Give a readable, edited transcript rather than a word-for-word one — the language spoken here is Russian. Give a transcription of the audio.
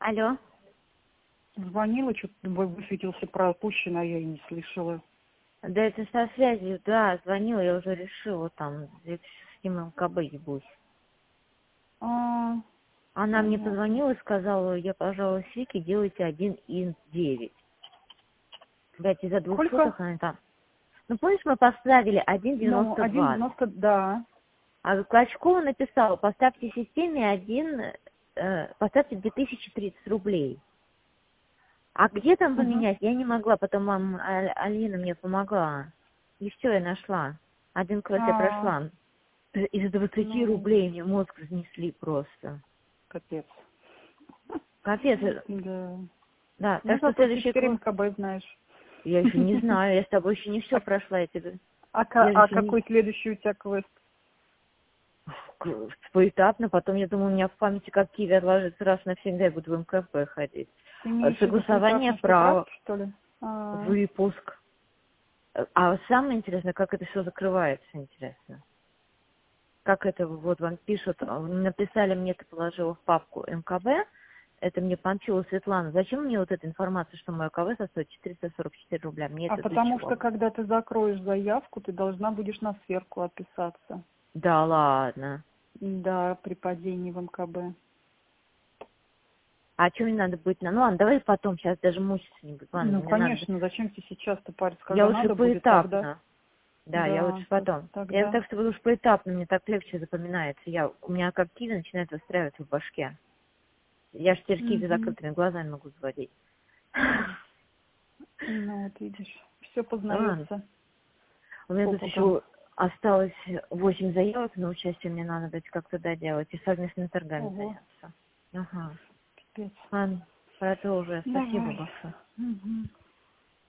Алло. Звонила, что-то высветился пропущено, я и не слышала. Да, это со связью, да, звонила, я уже решила там, с ним МКБ ебусь. А, Она мне понятно. позвонила и сказала, я, пожалуй, Вике, делайте 1,9. Блять, из-за 2 Сколько? сотых она там. Ну, помнишь, мы поставили Ну, 1,92. 1,90, да. А Клочкова написала, поставьте системе поставьте 2030 рублей. А где там Угу. поменять? Я не могла, потом вам Алина мне помогла. И все, я нашла. Один класс я А, прошла. Из 20 ну, рублей мне мозг разнесли просто. капец. Капец. Да. Да, Ну, так что зато ты следующий теперь класс... МКБ знаешь. Я еще не знаю, я с тобой еще не все прошла, я тебе... Я же А еще не... какой следующий у тебя квест? Поэтапно, потом, я думаю, у меня в памяти как киви отложится, раз навсегда я буду в МКП ходить. Ты имеешь в виду Согласование поэтапно, что права, правки, что ли? А, выпуск. А самое интересное, как это все закрывается, интересно. Как это вот вам пишут, написали мне, ты положила в папку МКБ, это мне Панчева Светлана. Зачем мне вот эта информация, что мое КВ стоит 444 рубля? Мне а это для потому что, чего? когда ты закроешь заявку, ты должна будешь на сверку отписаться. Да ладно. Да, при падении в МКБ. А что мне надо быть на... Ну ладно, давай потом, сейчас даже мучиться не буду. Ладно, Ну, мне надо... конечно, зачем тебе сейчас-то париться, Я когда лучше надо будет, тогда. поэтапно. Да, я Да, лучше потом. Я тогда. так что уж поэтапно, мне так легче запоминается. У меня как киви начинает выстраиваться в башке. Я ж теперь киви Мгм. закрытыми глазами могу заводить. Ну, вот видишь, все Ладно. познается У с меня тут опытом. еще осталось 8 заявок на участие, мне надо быть как-то доделать и совместными торгами Ого, заняться. Ага. пипец. Ладно, продолжу. Спасибо Давай. большое. Мгм.